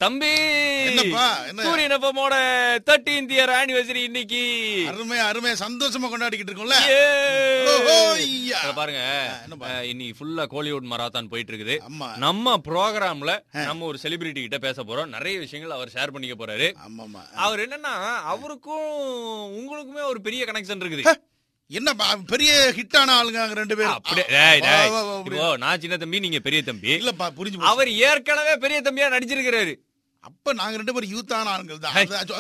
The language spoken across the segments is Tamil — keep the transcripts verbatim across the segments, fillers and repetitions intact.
தம்பி என்னப்பா என்ன சூரியன் எஃப்எம்மோட தேர்ட்டீன்த் இயர் ஆனிவர்சரி இன்னைக்கு அருமை அருமை சந்தோஷமா கொண்டாடிக்கிட்டு இருக்கோம்ல. பாருங்க இன்னைக்கு ஃபுல்லா கோலிவுட் மராத்தான் போயிட்டு இருக்குது. ஆமா. நம்ம ப்ரோக்ராம்ல நம்ம ஒரு செலிபிரிட்டி கிட்ட பேச போறோம். நிறைய விஷயங்கள் அவர் ஷேர் பண்ணிக்க போறாரு. ஆமாமா. அவர் என்னன்னா அவருக்கும் உங்களுக்குமே ஒரு பெரிய கனெக்ஷன் இருக்குது. என்ன பெரிய ஹிட்டான ஆளுங்க ரெண்டு பேரும். அப்படியே நான் சின்ன தம்பி, நீங்க பெரிய தம்பி. இல்லப்பா புரிஞ்சு. அவர் ஏற்கனவே பெரிய தம்பியா நடிச்சிருக்கிறாரு. அப்ப நாங்க ரெண்டு பேரும் யூத்தான ஆளுங்கள் தான்.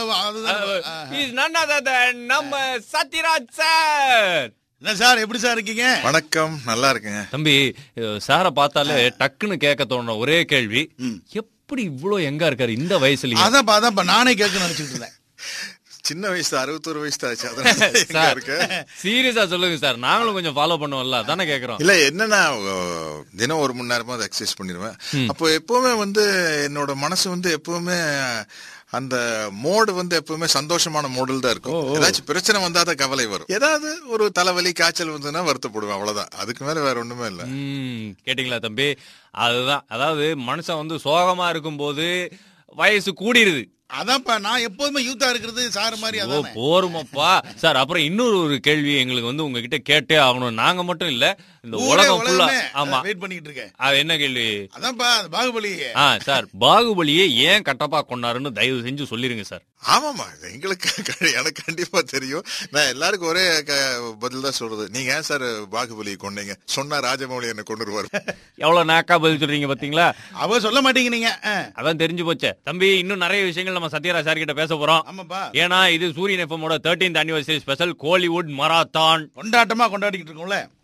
நம்ம சத்யராஜ் சார். என்ன சார், எப்படி சார் இருக்கீங்க? வணக்கம், நல்லா இருக்குங்க தம்பி. சாரை பார்த்தாலே டக்குன்னு கேட்க தோணுற ஒரே கேள்வி, எப்படி இவ்வளவு எங்க இருக்காரு இந்த வயசுல? அதான் அதான் நானே கேட்க நினைச்சிட்டு இருந்தேன். சின்ன வயசு அறுபத்தொரு வயசு ஆச்சு. சீரியஸா சொல்லுங்க சார், நாங்களும் கொஞ்சம் ஃபாலோ பண்ணுவோம்ல, தானே கேக்குறோம். இல்ல என்னன்னா தினம் ஒரு மணி நேரமா அதை எக்ஸசைஸ் பண்ணிடுவேன். அப்போ எப்பவுமே வந்து என்னோட மனசு வந்து எப்பவுமே அந்த மோடு வந்து எப்பவுமே சந்தோஷமான மோடில் தான் இருக்கும். ஏதாச்சும் பிரச்சனை வந்தா தான் கவலை வரும். ஏதாவது ஒரு தலைவலி காய்ச்சல் வந்ததுன்னா வருத்தப்படுவேன், அவ்வளவுதான். அதுக்கு மேல வேற ஒண்ணுமே இல்ல. கேட்டீங்களா தம்பி? அதுதான், அதாவது மனுஷன் வந்து சோகமா இருக்கும் போது வயசு கூடிருது. அதான்ப்பா நான் எப்போதுமே யூத்தா இருக்கிறது சார் மாதிரி. அதான் போருமாப்பா சார். அப்புறம் இன்னொரு ஒரு கேள்வி எங்களுக்கு வந்து உங்ககிட்ட கேட்டே ஆகணும். நாங்க மட்டும் இல்ல, இந்த உலகம் ஃபுல்லா. ஆமா, வெயிட் பண்ணிட்டு இருக்கேன். அது என்ன கேள்வி? அதான்ப்பா பாகுபலி. ஆ சார், பாகுபலியை ஏன் கட்டப்பா கொண்டாருன்னு தயவு செஞ்சு சொல்லிருங்க சார். ஆமாமா, எங்களுக்கு எனக்கு கண்டிப்பா தெரியும். நான் எல்லாருக்கும் ஒரே பதில் தான் சொல்றது. நீங்க ஏன் சார் பாகுபலியை கொண்டீங்க? சொன்னா ராஜமௌலி என்ன கொண்டுருவாரு. எவ்வளவு நாக்கா பதில் சொல்றீங்க பாத்தீங்களா? அவ சொல்ல மாட்டீங்க நீங்க. அதான் தெரிஞ்சு போச்சே தம்பி. இன்னும் நிறைய விஷயங்கள் நம்ம சத்யராஜ் சார் கிட்ட பேச போறோம். ஏன்னா இது சூரியன் எஃப்எம்மோட thirteenth anniversary special Kollywood marathon கொண்டாட்டமா கொண்டாடிக்கிட்டு இருக்கோம்ல.